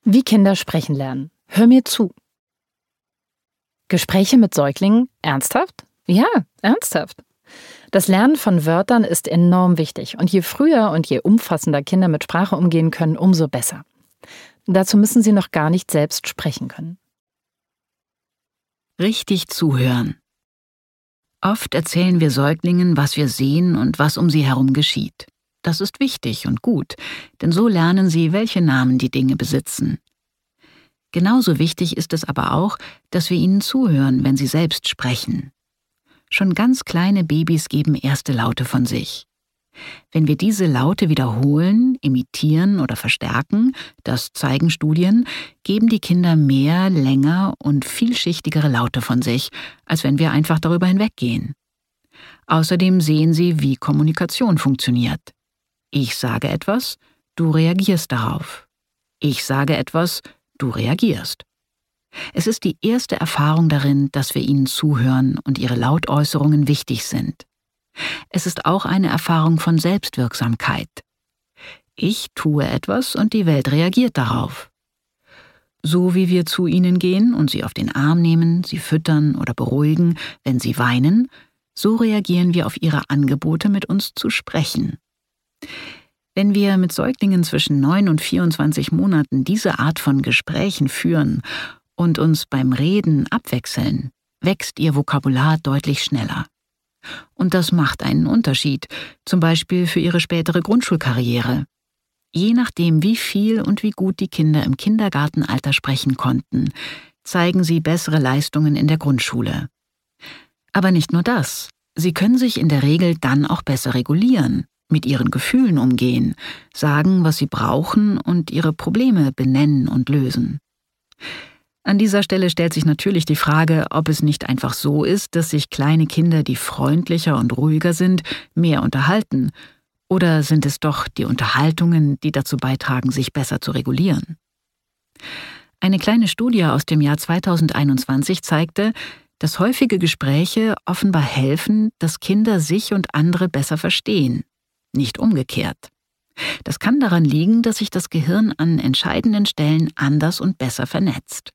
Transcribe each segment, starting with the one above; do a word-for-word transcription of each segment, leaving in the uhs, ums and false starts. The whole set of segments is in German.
Wie Kinder sprechen lernen. Hör mir zu. Gespräche mit Säuglingen? Ernsthaft? Ja, ernsthaft. Das Lernen von Wörtern ist enorm wichtig und je früher und je umfassender Kinder mit Sprache umgehen können, umso besser. Dazu müssen sie noch gar nicht selbst sprechen können. Richtig zuhören. Oft erzählen wir Säuglingen, was wir sehen und was um sie herum geschieht. Das ist wichtig und gut, denn so lernen sie, welche Namen die Dinge besitzen. Genauso wichtig ist es aber auch, dass wir ihnen zuhören, wenn sie selbst sprechen. Schon ganz kleine Babys geben erste Laute von sich. Wenn wir diese Laute wiederholen, imitieren oder verstärken, das zeigen Studien, geben die Kinder mehr, länger und vielschichtigere Laute von sich, als wenn wir einfach darüber hinweggehen. Außerdem sehen sie, wie Kommunikation funktioniert. Ich sage etwas, du reagierst darauf. Ich sage etwas, du reagierst. Es ist die erste Erfahrung darin, dass wir ihnen zuhören und ihre Lautäußerungen wichtig sind. Es ist auch eine Erfahrung von Selbstwirksamkeit. Ich tue etwas und die Welt reagiert darauf. So wie wir zu ihnen gehen und sie auf den Arm nehmen, sie füttern oder beruhigen, wenn sie weinen, so reagieren wir auf ihre Angebote, mit uns zu sprechen. Wenn wir mit Säuglingen zwischen neun und vierundzwanzig Monaten diese Art von Gesprächen führen und uns beim Reden abwechseln, wächst ihr Vokabular deutlich schneller. Und das macht einen Unterschied, zum Beispiel für ihre spätere Grundschulkarriere. Je nachdem, wie viel und wie gut die Kinder im Kindergartenalter sprechen konnten, zeigen sie bessere Leistungen in der Grundschule. Aber nicht nur das, sie können sich in der Regel dann auch besser regulieren, mit ihren Gefühlen umgehen, sagen, was sie brauchen und ihre Probleme benennen und lösen. An dieser Stelle stellt sich natürlich die Frage, ob es nicht einfach so ist, dass sich kleine Kinder, die freundlicher und ruhiger sind, mehr unterhalten, oder sind es doch die Unterhaltungen, die dazu beitragen, sich besser zu regulieren? Eine kleine Studie aus dem Jahr zweitausendeinundzwanzig zeigte, dass häufige Gespräche offenbar helfen, dass Kinder sich und andere besser verstehen, nicht umgekehrt. Das kann daran liegen, dass sich das Gehirn an entscheidenden Stellen anders und besser vernetzt.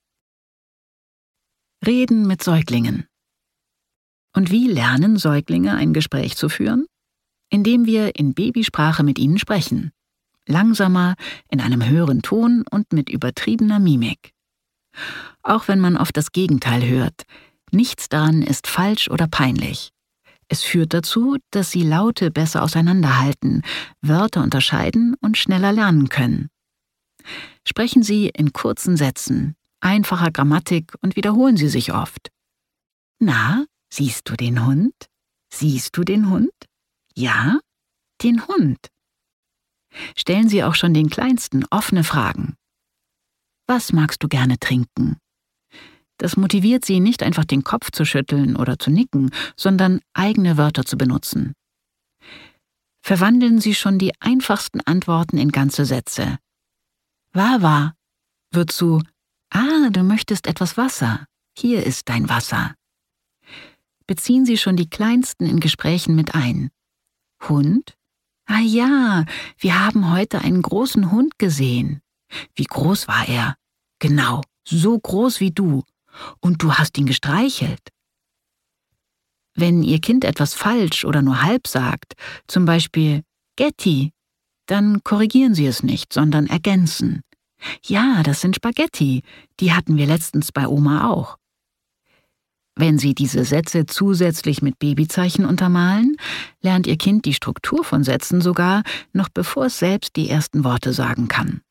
Reden mit Säuglingen. Und wie lernen Säuglinge, ein Gespräch zu führen? Indem wir in Babysprache mit ihnen sprechen. Langsamer, in einem höheren Ton und mit übertriebener Mimik. Auch wenn man oft das Gegenteil hört, nichts daran ist falsch oder peinlich. Es führt dazu, dass sie Laute besser auseinanderhalten, Wörter unterscheiden und schneller lernen können. Sprechen Sie in kurzen Sätzen, einfacher Grammatik und wiederholen Sie sich oft. Na, siehst du den Hund? Siehst du den Hund? Ja, den Hund. Stellen Sie auch schon den Kleinsten offene Fragen. Was magst du gerne trinken? Das motiviert sie, nicht einfach den Kopf zu schütteln oder zu nicken, sondern eigene Wörter zu benutzen. Verwandeln Sie schon die einfachsten Antworten in ganze Sätze. Wawa wird zu Ah, du möchtest etwas Wasser. Hier ist dein Wasser. Beziehen Sie schon die Kleinsten in Gesprächen mit ein. Hund? Ah ja, wir haben heute einen großen Hund gesehen. Wie groß war er? Genau, so groß wie du. Und du hast ihn gestreichelt. Wenn Ihr Kind etwas falsch oder nur halb sagt, zum Beispiel Getty, dann korrigieren Sie es nicht, sondern ergänzen. Ja, das sind Spaghetti, die hatten wir letztens bei Oma auch. Wenn Sie diese Sätze zusätzlich mit Babyzeichen untermalen, lernt Ihr Kind die Struktur von Sätzen sogar, noch bevor es selbst die ersten Worte sagen kann.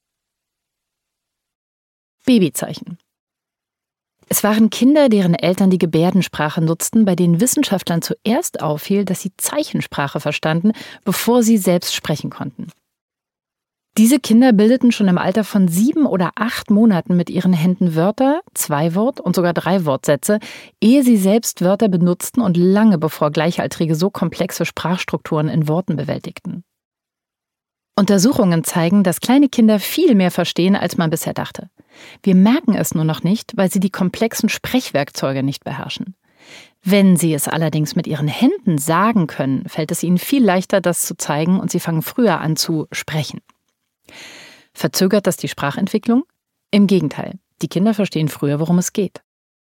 Babyzeichen. Es waren Kinder, deren Eltern die Gebärdensprache nutzten, bei denen Wissenschaftlern zuerst auffiel, dass sie Zeichensprache verstanden, bevor sie selbst sprechen konnten. Diese Kinder bildeten schon im Alter von sieben oder acht Monaten mit ihren Händen Wörter, Zweiwort- und sogar Dreiwortsätze, ehe sie selbst Wörter benutzten und lange bevor Gleichaltrige so komplexe Sprachstrukturen in Worten bewältigten. Untersuchungen zeigen, dass kleine Kinder viel mehr verstehen, als man bisher dachte. Wir merken es nur noch nicht, weil sie die komplexen Sprechwerkzeuge nicht beherrschen. Wenn sie es allerdings mit ihren Händen sagen können, fällt es ihnen viel leichter, das zu zeigen, und sie fangen früher an zu sprechen. Verzögert das die Sprachentwicklung? Im Gegenteil, die Kinder verstehen früher, worum es geht.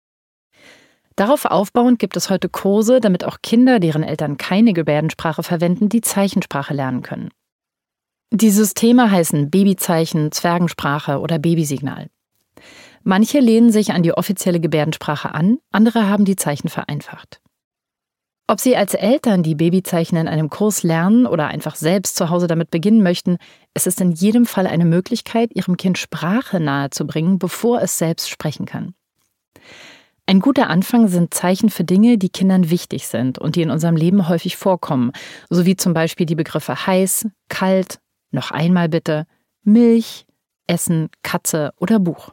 Darauf aufbauend gibt es heute Kurse, damit auch Kinder, deren Eltern keine Gebärdensprache verwenden, die Zeichensprache lernen können. Die Systeme heißen Babyzeichen, Zwergensprache oder Babysignal. Manche lehnen sich an die offizielle Gebärdensprache an, andere haben die Zeichen vereinfacht. Ob Sie als Eltern die Babyzeichen in einem Kurs lernen oder einfach selbst zu Hause damit beginnen möchten, es ist in jedem Fall eine Möglichkeit, Ihrem Kind Sprache nahezubringen, bevor es selbst sprechen kann. Ein guter Anfang sind Zeichen für Dinge, die Kindern wichtig sind und die in unserem Leben häufig vorkommen, sowie zum Beispiel die Begriffe heiß, kalt, noch einmal bitte, Milch, Essen, Katze oder Buch.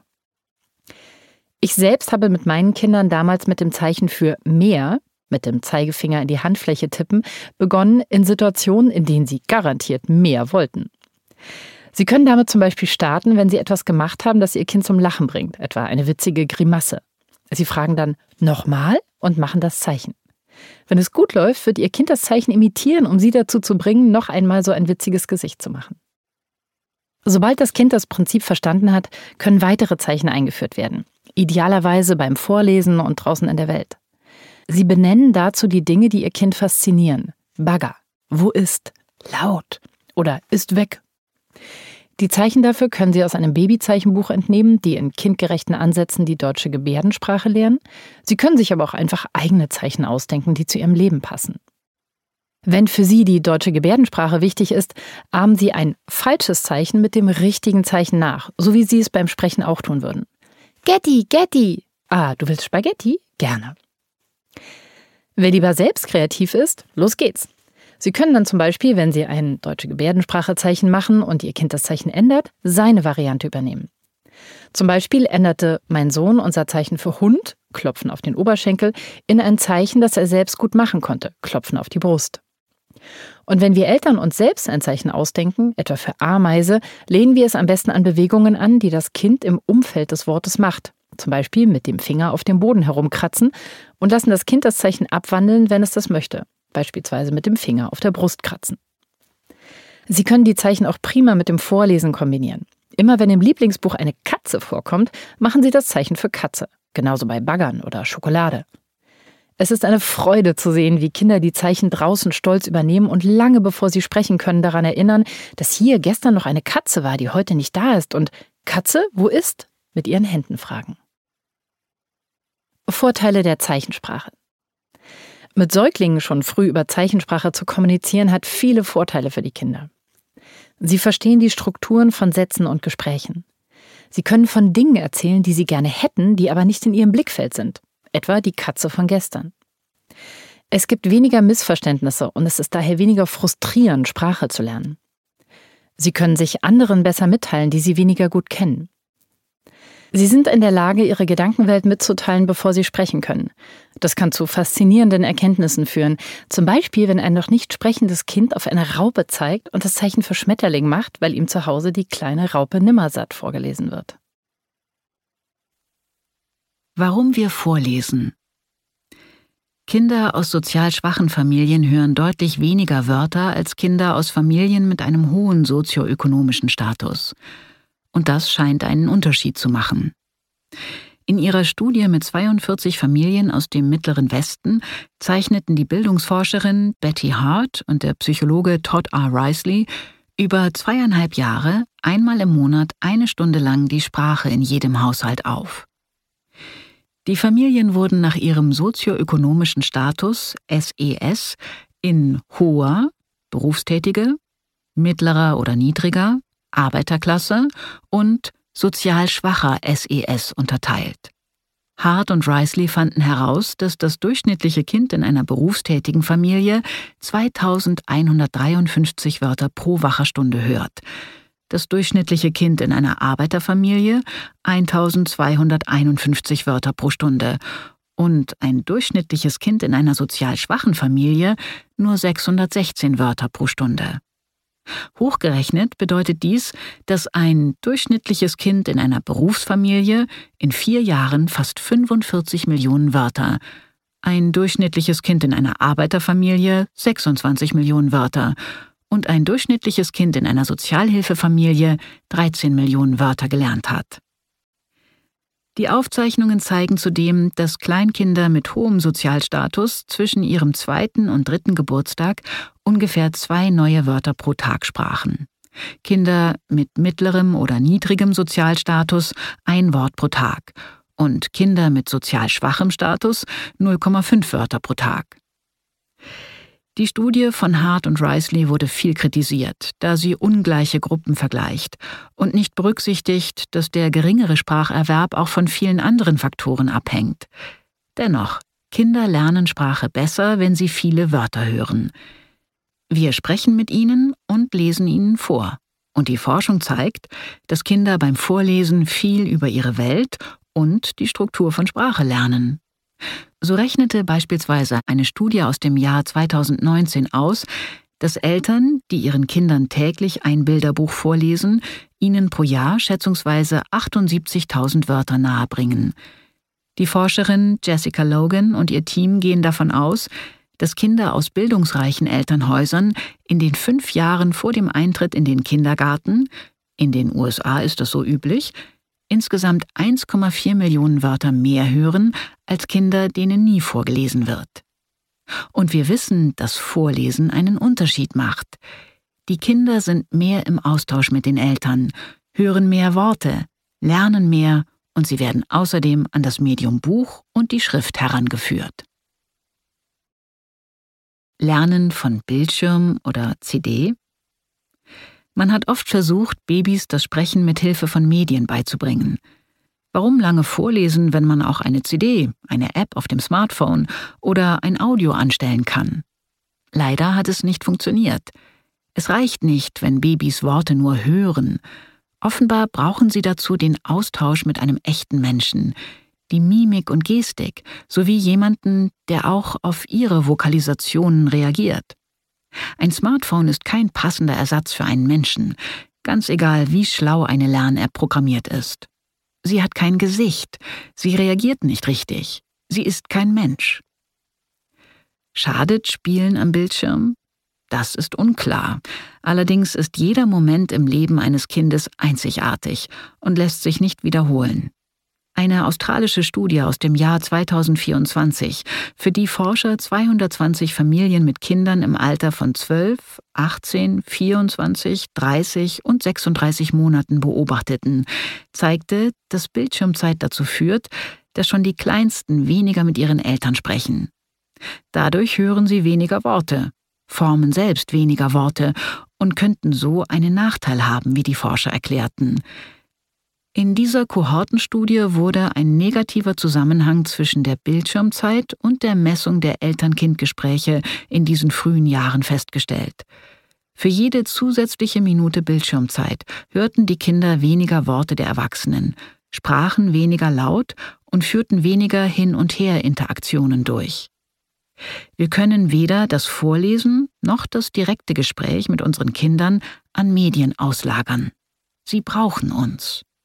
Ich selbst habe mit meinen Kindern damals mit dem Zeichen für mehr, mit dem Zeigefinger in die Handfläche tippen, begonnen in Situationen, in denen sie garantiert mehr wollten. Sie können damit zum Beispiel starten, wenn Sie etwas gemacht haben, das Ihr Kind zum Lachen bringt, etwa eine witzige Grimasse. Sie fragen dann nochmal und machen das Zeichen. Wenn es gut läuft, wird Ihr Kind das Zeichen imitieren, um Sie dazu zu bringen, noch einmal so ein witziges Gesicht zu machen. Sobald das Kind das Prinzip verstanden hat, können weitere Zeichen eingeführt werden. Idealerweise beim Vorlesen und draußen in der Welt. Sie benennen dazu die Dinge, die Ihr Kind faszinieren. Bagger, wo ist, laut oder ist weg. Die Zeichen dafür können Sie aus einem Babyzeichenbuch entnehmen, die in kindgerechten Ansätzen die deutsche Gebärdensprache lernen. Sie können sich aber auch einfach eigene Zeichen ausdenken, die zu Ihrem Leben passen. Wenn für Sie die deutsche Gebärdensprache wichtig ist, ahmen Sie ein falsches Zeichen mit dem richtigen Zeichen nach, so wie Sie es beim Sprechen auch tun würden. Getty, Getty. Ah, du willst Spaghetti? Gerne. Wer lieber selbst kreativ ist, los geht's. Sie können dann zum Beispiel, wenn Sie ein deutsche Gebärdensprachezeichen machen und Ihr Kind das Zeichen ändert, seine Variante übernehmen. Zum Beispiel änderte mein Sohn unser Zeichen für Hund, Klopfen auf den Oberschenkel, in ein Zeichen, das er selbst gut machen konnte, Klopfen auf die Brust. Und wenn wir Eltern uns selbst ein Zeichen ausdenken, etwa für Ameise, lehnen wir es am besten an Bewegungen an, die das Kind im Umfeld des Wortes macht. Zum Beispiel mit dem Finger auf dem Boden herumkratzen und lassen das Kind das Zeichen abwandeln, wenn es das möchte. Beispielsweise mit dem Finger auf der Brust kratzen. Sie können die Zeichen auch prima mit dem Vorlesen kombinieren. Immer wenn im Lieblingsbuch eine Katze vorkommt, machen Sie das Zeichen für Katze. Genauso bei Baggern oder Schokolade. Es ist eine Freude zu sehen, wie Kinder die Zeichen draußen stolz übernehmen und lange bevor sie sprechen können, daran erinnern, dass hier gestern noch eine Katze war, die heute nicht da ist und Katze, wo ist? Mit ihren Händen fragen. Vorteile der Zeichensprache. Mit Säuglingen schon früh über Zeichensprache zu kommunizieren, hat viele Vorteile für die Kinder. Sie verstehen die Strukturen von Sätzen und Gesprächen. Sie können von Dingen erzählen, die sie gerne hätten, die aber nicht in ihrem Blickfeld sind. Etwa die Katze von gestern. Es gibt weniger Missverständnisse und es ist daher weniger frustrierend, Sprache zu lernen. Sie können sich anderen besser mitteilen, die sie weniger gut kennen. Sie sind in der Lage, ihre Gedankenwelt mitzuteilen, bevor sie sprechen können. Das kann zu faszinierenden Erkenntnissen führen. Zum Beispiel, wenn ein noch nicht sprechendes Kind auf eine Raupe zeigt und das Zeichen für Schmetterling macht, weil ihm zu Hause die kleine Raupe Nimmersatt vorgelesen wird. Warum wir vorlesen. Kinder aus sozial schwachen Familien hören deutlich weniger Wörter als Kinder aus Familien mit einem hohen sozioökonomischen Status. Und das scheint einen Unterschied zu machen. In ihrer Studie mit zweiundvierzig Familien aus dem Mittleren Westen zeichneten die Bildungsforscherin Betty Hart und der Psychologe Todd R. Risley über zweieinhalb Jahre einmal im Monat eine Stunde lang die Sprache in jedem Haushalt auf. Die Familien wurden nach ihrem sozioökonomischen Status S E S in hoher, berufstätige, mittlerer oder niedriger, Arbeiterklasse und sozial schwacher S E S unterteilt. Hart und Risley fanden heraus, dass das durchschnittliche Kind in einer berufstätigen Familie zweitausendeinhundertdreiundfünfzig Wörter pro Wachstunde hört, das durchschnittliche Kind in einer Arbeiterfamilie eintausendzweihunderteinundfünfzig Wörter pro Stunde und ein durchschnittliches Kind in einer sozial schwachen Familie nur sechshundertsechzehn Wörter pro Stunde. Hochgerechnet bedeutet dies, dass ein durchschnittliches Kind in einer Berufsfamilie in vier Jahren fast fünfundvierzig Millionen Wörter, ein durchschnittliches Kind in einer Arbeiterfamilie sechsundzwanzig Millionen Wörter und ein durchschnittliches Kind in einer Sozialhilfefamilie dreizehn Millionen Wörter gelernt hat. Die Aufzeichnungen zeigen zudem, dass Kleinkinder mit hohem Sozialstatus zwischen ihrem zweiten und dritten Geburtstag ungefähr zwei neue Wörter pro Tag sprachen. Kinder mit mittlerem oder niedrigem Sozialstatus ein Wort pro Tag und Kinder mit sozial schwachem Status null Komma fünf Wörter pro Tag. Die Studie von Hart und Risley wurde viel kritisiert, da sie ungleiche Gruppen vergleicht und nicht berücksichtigt, dass der geringere Spracherwerb auch von vielen anderen Faktoren abhängt. Dennoch, Kinder lernen Sprache besser, wenn sie viele Wörter hören. Wir sprechen mit ihnen und lesen ihnen vor. Und die Forschung zeigt, dass Kinder beim Vorlesen viel über ihre Welt und die Struktur von Sprache lernen. So rechnete beispielsweise eine Studie aus dem Jahr zweitausendneunzehn aus, dass Eltern, die ihren Kindern täglich ein Bilderbuch vorlesen, ihnen pro Jahr schätzungsweise achtundsiebzigtausend Wörter nahebringen. Die Forscherin Jessica Logan und ihr Team gehen davon aus, dass Kinder aus bildungsreichen Elternhäusern in den fünf Jahren vor dem Eintritt in den Kindergarten, in den U S A ist das so üblich, insgesamt eins Komma vier Millionen Wörter mehr hören als Kinder, denen nie vorgelesen wird. Und wir wissen, dass Vorlesen einen Unterschied macht. Die Kinder sind mehr im Austausch mit den Eltern, hören mehr Worte, lernen mehr und sie werden außerdem an das Medium Buch und die Schrift herangeführt. Lernen von Bildschirm oder C D? Man hat oft versucht, Babys das Sprechen mit Hilfe von Medien beizubringen. Warum lange vorlesen, wenn man auch eine C D, eine App auf dem Smartphone oder ein Audio anstellen kann? Leider hat es nicht funktioniert. Es reicht nicht, wenn Babys Worte nur hören. Offenbar brauchen sie dazu den Austausch mit einem echten Menschen, die Mimik und Gestik, sowie jemanden, der auch auf ihre Vokalisationen reagiert. Ein Smartphone ist kein passender Ersatz für einen Menschen, ganz egal, wie schlau eine Lern-App programmiert ist. Sie hat kein Gesicht, sie reagiert nicht richtig, sie ist kein Mensch. Schadet Spielen am Bildschirm? Das ist unklar. Allerdings ist jeder Moment im Leben eines Kindes einzigartig und lässt sich nicht wiederholen. Eine australische Studie aus dem Jahr zweitausendvierundzwanzig, für die Forscher zweihundertzwanzig Familien mit Kindern im Alter von zwölf, achtzehn, vierundzwanzig, dreißig und sechsunddreißig Monaten beobachteten, zeigte, dass Bildschirmzeit dazu führt, dass schon die Kleinsten weniger mit ihren Eltern sprechen. Dadurch hören sie weniger Worte, formen selbst weniger Worte und könnten so einen Nachteil haben, wie die Forscher erklärten. In dieser Kohortenstudie wurde ein negativer Zusammenhang zwischen der Bildschirmzeit und der Messung der Eltern-Kind-Gespräche in diesen frühen Jahren festgestellt. Für jede zusätzliche Minute Bildschirmzeit hörten die Kinder weniger Worte der Erwachsenen, sprachen weniger laut und führten weniger Hin- und Her-Interaktionen durch. Wir können weder das Vorlesen noch das direkte Gespräch mit unseren Kindern an Medien auslagern. Sie brauchen uns.